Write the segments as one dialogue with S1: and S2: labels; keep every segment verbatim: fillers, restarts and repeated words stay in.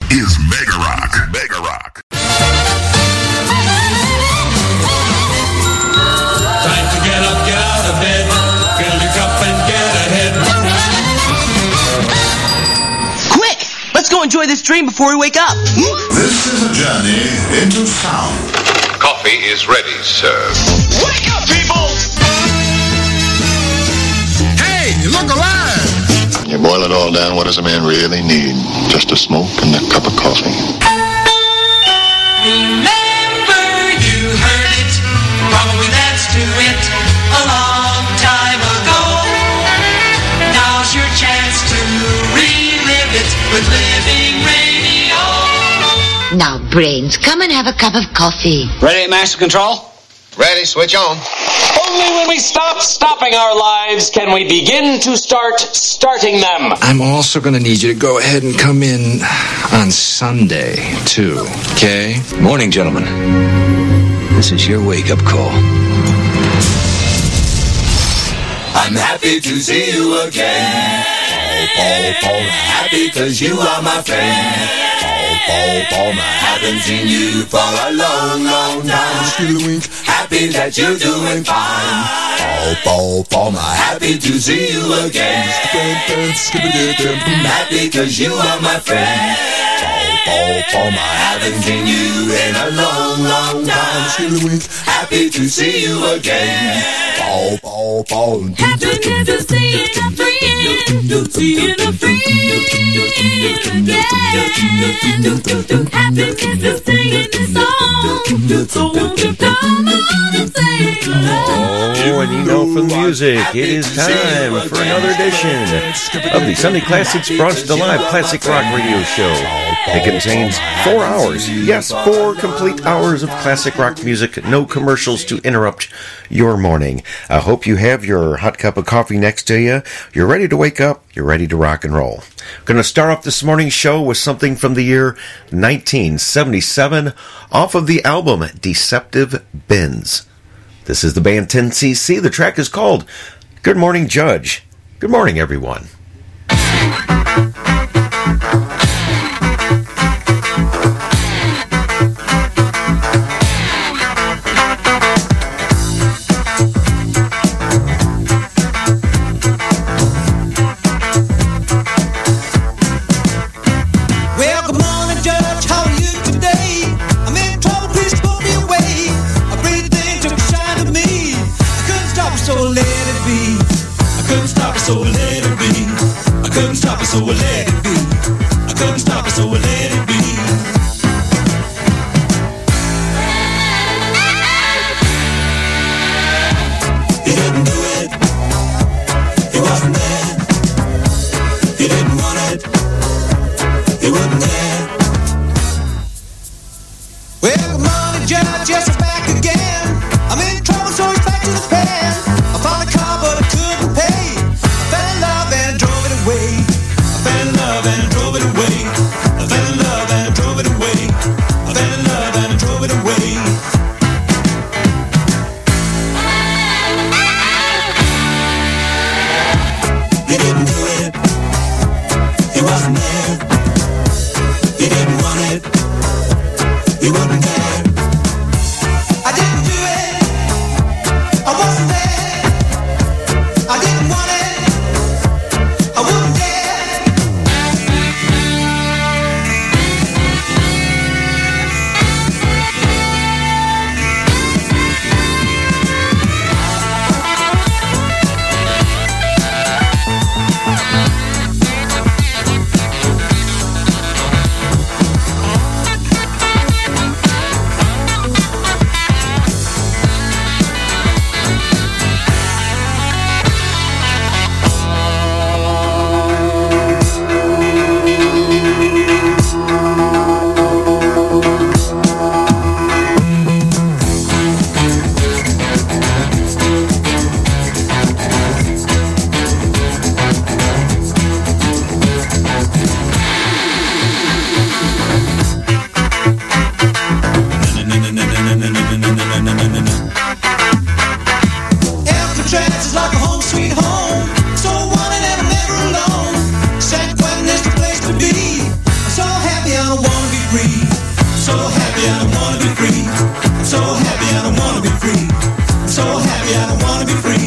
S1: is Mega Rock. Mega Rock.
S2: Time to get up, get out of bed. Fill your cup and get ahead.
S3: Quick! Let's go enjoy this dream before we wake up.
S1: This is a journey into sound.
S4: Coffee is ready, sir.
S2: Wake up, people!
S1: Hey, you look alive!
S5: You boil it all down, what does a man really need? Just a smoke and a cup of coffee.
S6: Remember, you heard it, probably that's to it, a long time ago. Now's your chance to relive it with Living Radio.
S7: Now, Brains, come and have a cup of coffee.
S8: Ready at Master Control?
S5: Ready, switch on.
S8: Only when we stop stopping our lives can we begin to start starting them.
S9: I'm also going to need you to go ahead and come in on Sunday, too, okay? Morning, gentlemen. This is your wake-up call.
S2: I'm happy to see you again. Paul, Paul, Paul, happy cause you are my friend. Paul, Paul, I haven't seen you for a long, long time. Still a wink. Happy that you're doing fine. Paul, Paul, Paul, I'm happy to see you again. Happy cause you are my friend. Paul, Paul, Paul, I haven't seen you in a long, long time. Still a wink. Happy to see you again. Paul, Paul, Paul.
S6: Happy to see you again. Seeing a friend again. Happiness is singing this song. So won't you come on and sing along?
S10: Oh, and you know from music, it is time for another edition of the Sunday Classics Brought to Live Classic Rock Radio Show. It contains four hours, yes, four complete hours of classic rock music, no commercials to interrupt your morning. I hope you have your hot cup of coffee next to you. You're ready to wake up. You're ready to rock and roll. I'm going to start off this morning's show with something from the year nineteen seventy-seven off of the album Deceptive Bins. This is the band ten C C. The track is called Good Morning Judge. Good morning, everyone.
S2: So I let it be. I couldn't stop it, so I let it be. I couldn't stop it, so I let it be. He didn't do it. He wasn't there. He didn't want it. He wasn't there. Well, good morning, Judge. Yes, I'm back again. I'm in trouble, so it's back to the pen. I found a car, but I couldn't pay. I fell in love and drove it away. I fell in love and drove it away. I fell in love and drove it away. I fell in love and drove it away. He didn't do it. He wasn't there. He didn't want it. He wasn't there. I didn't do it. I wasn't there. I didn't want it. I wouldn't dare.
S11: wanna be free. So happy I don't wanna be free. So happy I don't wanna be free. So happy I don't wanna be free.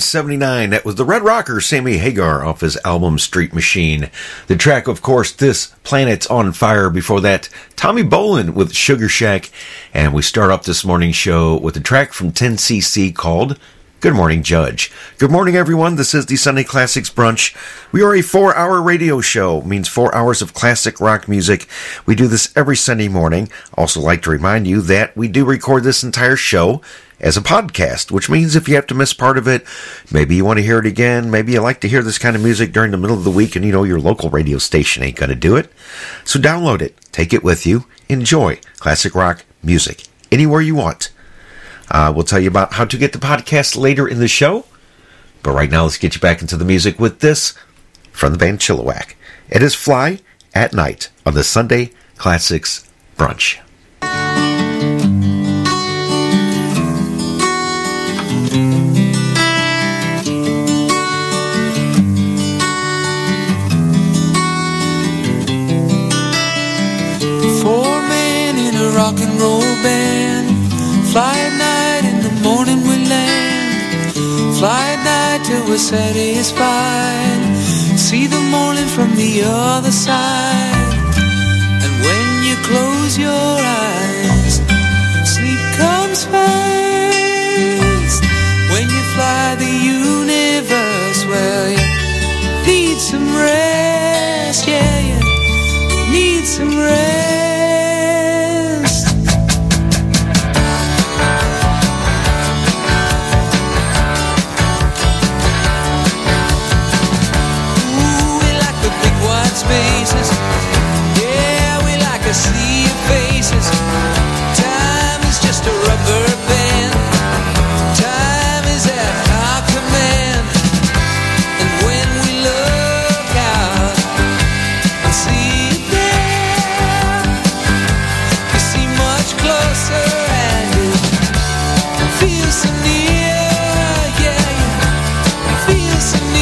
S10: seventy-nine. That was the Red Rocker, Sammy Hagar, off his album Street Machine. The track, of course, This Planet's on Fire. Before that, Tommy Bolin with Sugar Shack. And we start off this morning's show with a track from ten C C called Good Morning Judge. Good morning, everyone. This is the Sunday Classics Brunch. We are a four-hour radio show. It means four hours of classic rock music. We do this every Sunday morning. Also like to remind you that we do record this entire show as a podcast, which means if you have to miss part of it, maybe you want to hear it again, maybe you like to hear this kind of music during the middle of the week and you know your local radio station ain't going to do it. So download it, take it with you, enjoy classic rock music anywhere you want. Uh, we'll tell you about how to get the podcast later in the show. But right now, let's get you back into the music with this from the band Chilliwack. It is Fly at Night on the Sunday Classics Brunch.
S11: Four men in a rock and roll band, fly at night. Morning we land, fly at night till we're satisfied, see the morning from the other side. And when you close your eyes, sleep comes first. When you fly the universe, well, you need some rest, yeah, you need some rest. Spaces, yeah, we like a sea of faces. Time is just a rubber band. Time is at our command. And when we look out and see it there, you see much closer and it feels so near, yeah, it feels so near.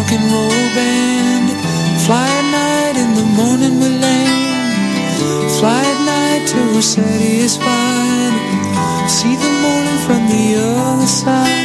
S11: rock and roll band. Fly at night, in the morning we land. Fly at night till we're satisfied. See the morning from the other side.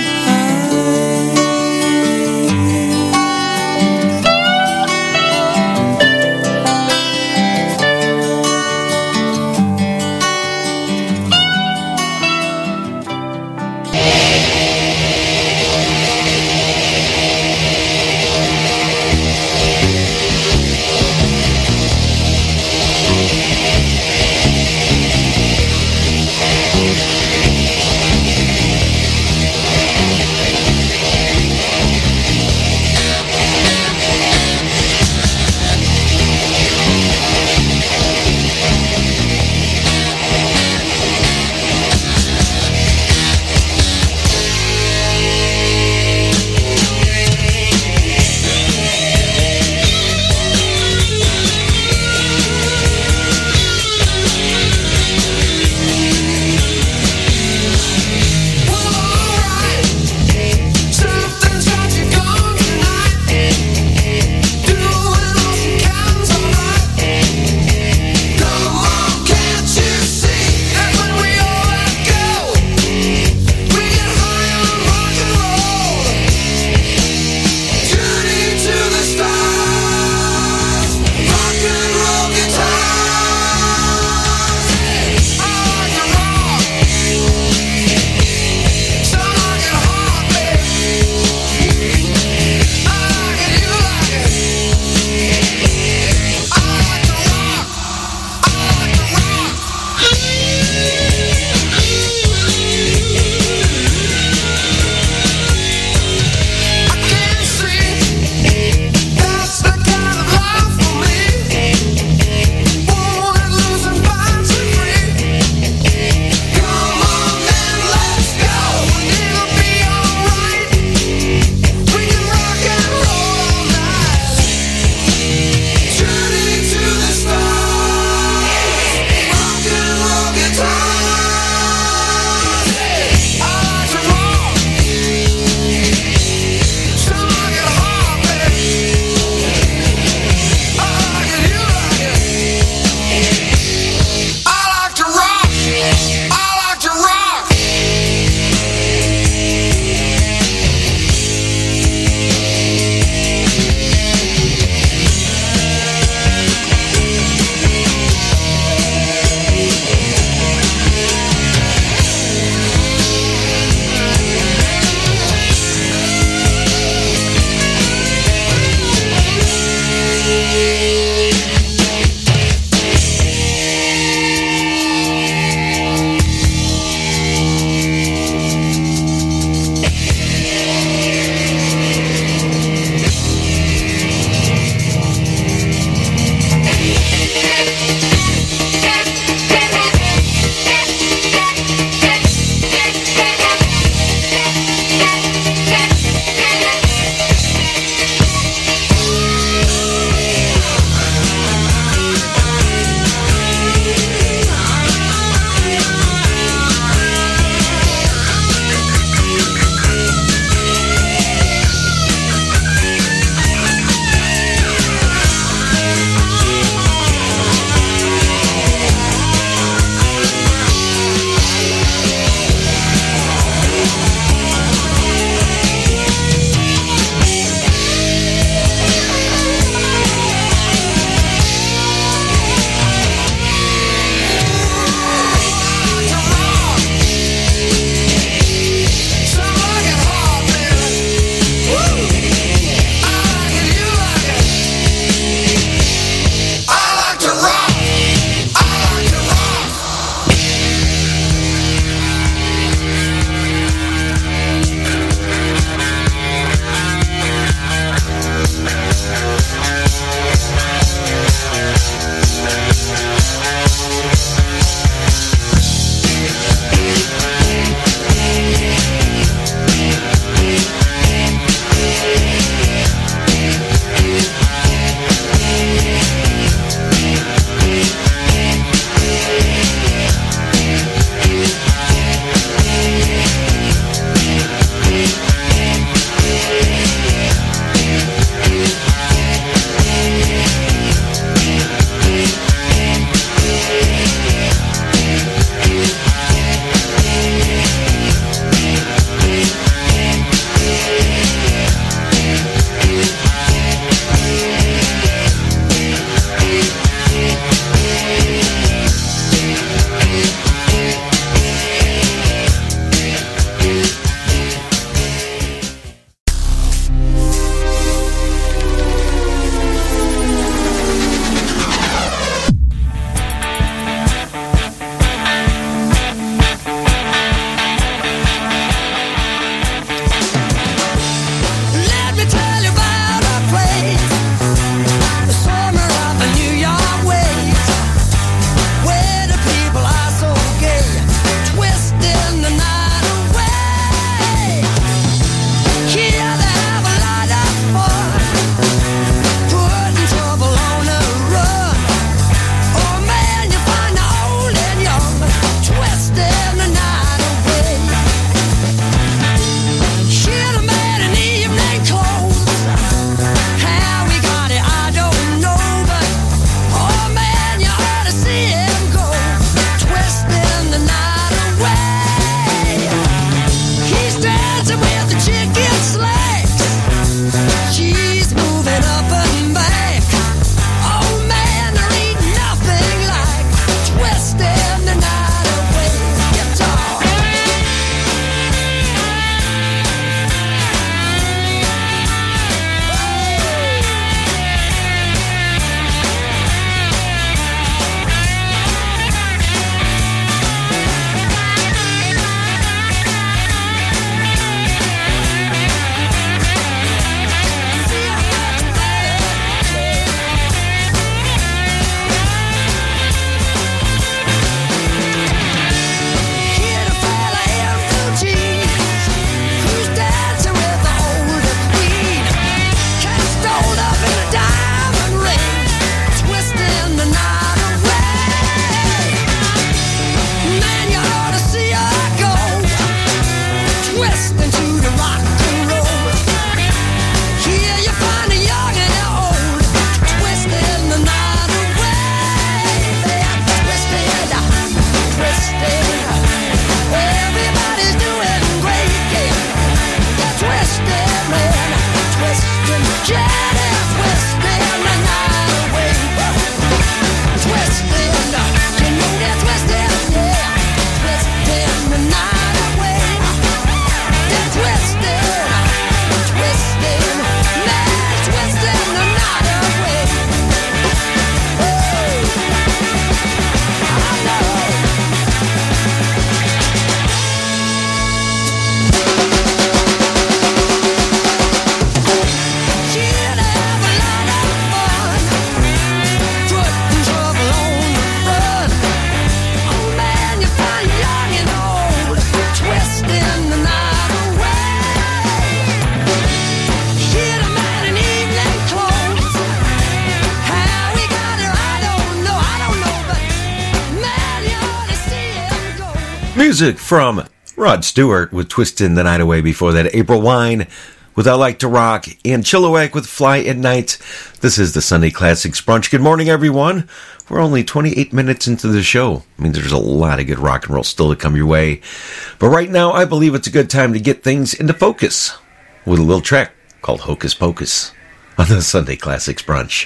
S10: Music from Rod Stewart with Twistin' the Night Away. Before that, April Wine with I Like to Rock, and Chilliwack with Fly at Night. This is the Sunday Classics Brunch. Good morning, everyone. We're only twenty-eight minutes into the show. It means there's a lot of good rock and roll still to come your way. But right now, I believe it's a good time to get things into focus with a little track called Hocus Pocus on the Sunday Classics Brunch.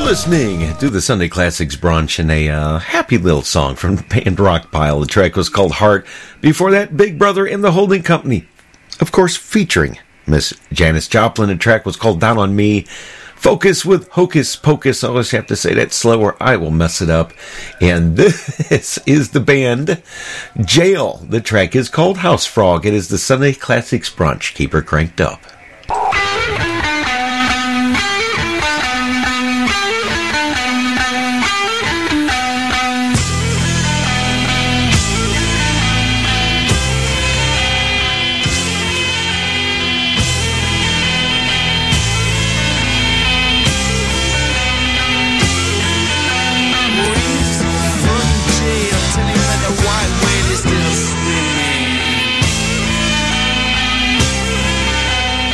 S10: Listening to the Sunday Classics brunch and a uh, happy little song from the band Rockpile. The track was called Heart. Before that, Big Brother and the Holding Company, of course, featuring Miss Janis Joplin. The track was called Down on Me. Focus with Hocus Pocus. I always have to say that slow or I will mess it up. And this is the band Jail. The track is called House Frog. It is the Sunday Classics brunch. Keep her cranked up.
S11: Still swimming.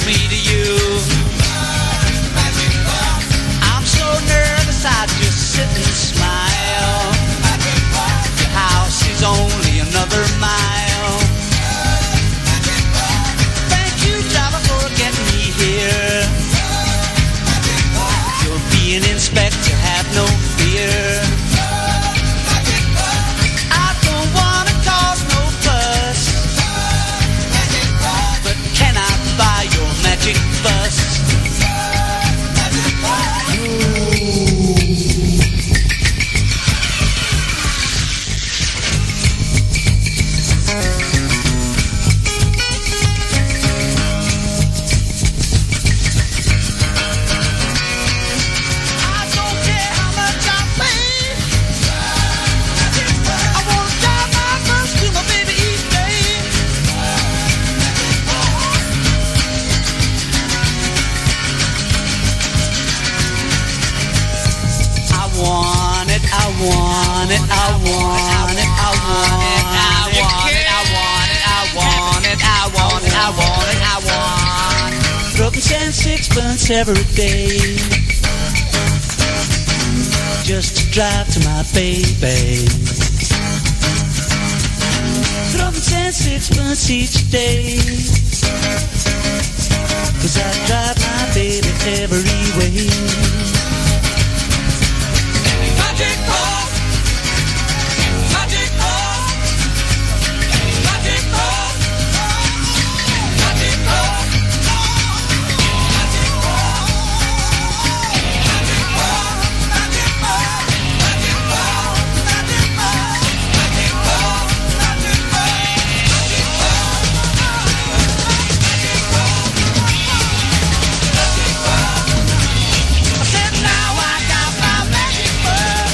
S6: me to you. I'm so nervous I just sit and smile. Your house is only another mile. Thank you, driver, for getting me here. You'll be an inspector, have no fear. I don't wanna cause no fuss, but can I buy your magic bus? I want it, I want it, I want it, I want it, I want it, I want it, I want it, I want it, I want. Threepence and sixpence every day, just to drive to my baby. Threepence and sixpence each day, 'cause I drive my baby every way. Magic bus, magic bus, magic bus, magic bus, magic bus, magic bus, magic bus, magic bus, magic bus, magic bus, magic bus. I said now I got my magic bus.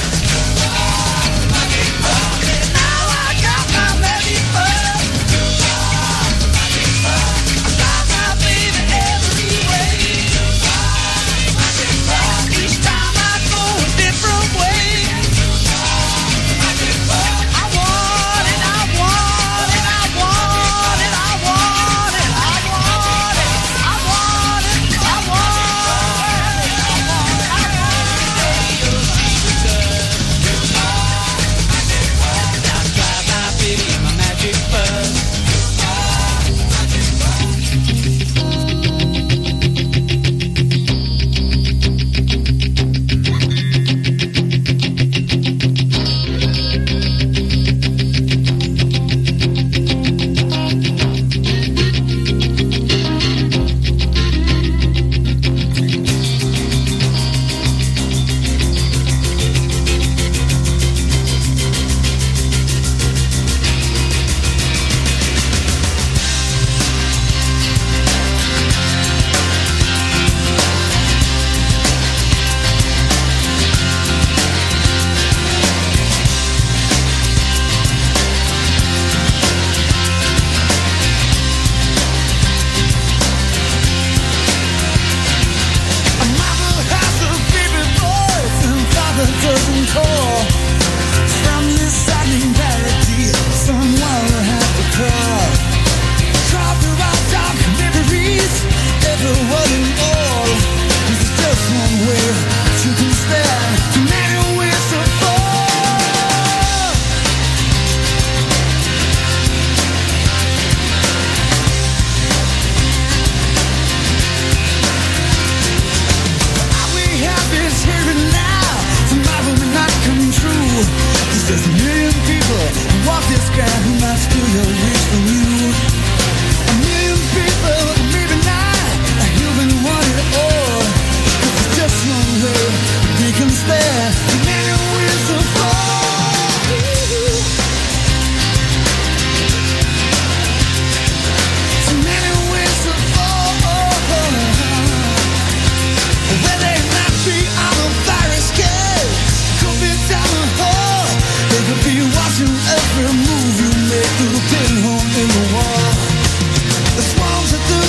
S12: Every move you make through the pinhole in the wall. The swans at the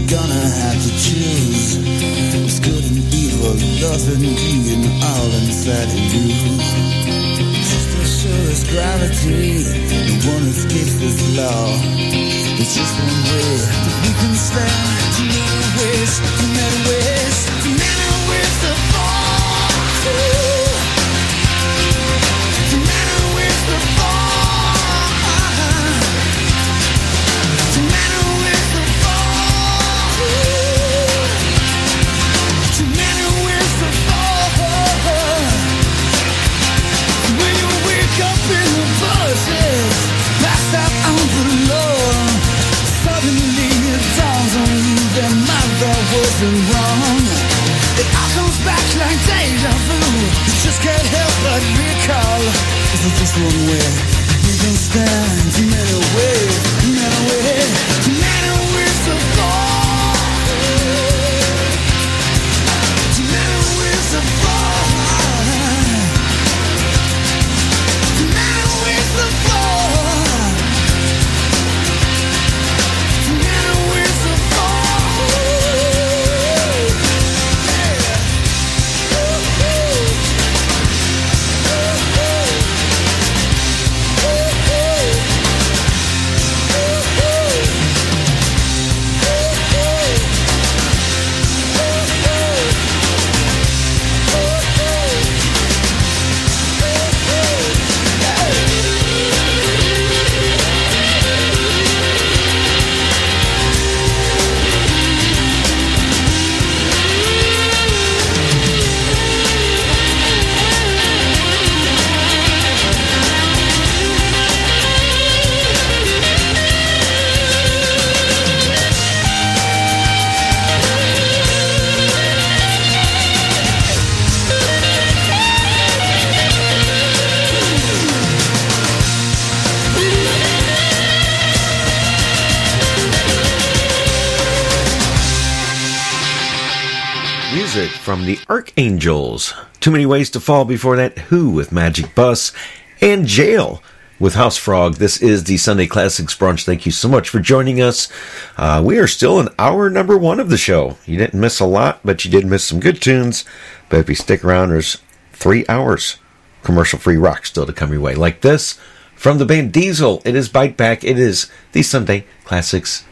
S11: gonna have to choose. It's good and evil, love and greed, and all inside of you. Just as sure as gravity, no one escapes this law. It's just one way that we can stand. Too many ways, too many ways, too many ways to fall. Too many ways to fall. Too many ways to fall. Too many ways to fall. When you wake up in the bushes, passed out on the floor, suddenly it dawns on you that my thought wasn't wrong. It all comes back like deja vu. You just can't help but recall. Is it just one way we can stand? Too many ways, too many ways, too many ways to fall. Too many ways to fall. Too many ways to fall. Too many ways to fall.
S10: Music from the Archangels. Too Many Ways to Fall. Before that, Who with Magic Bus, and Jail with House Frog. This is the Sunday Classics Brunch. Thank you so much for joining us. Uh, we are still in hour number one of the show. You didn't miss a lot, but you did miss some good tunes. But if you stick around, there's three hours commercial-free rock still to come your way. Like this from the band Diesel. It is Bite Back. It is the Sunday Classics.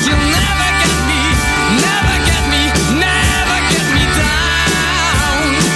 S11: Never get me, never get me down.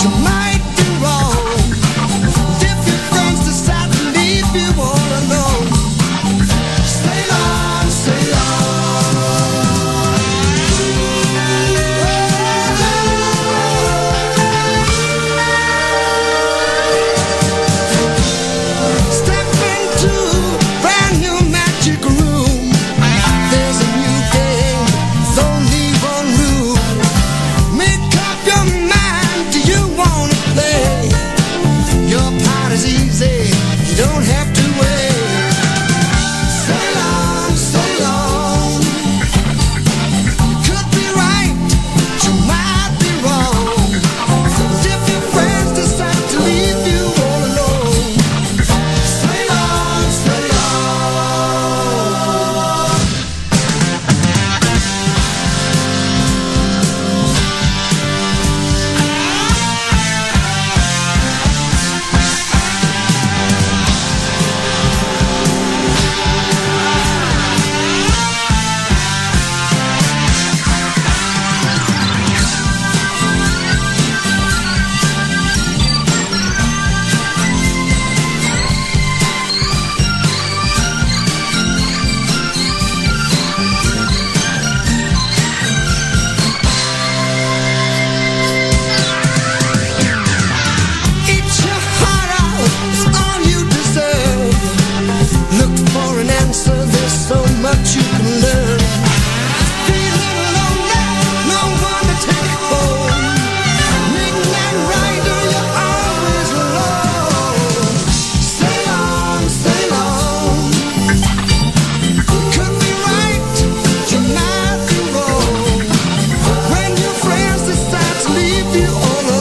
S11: So my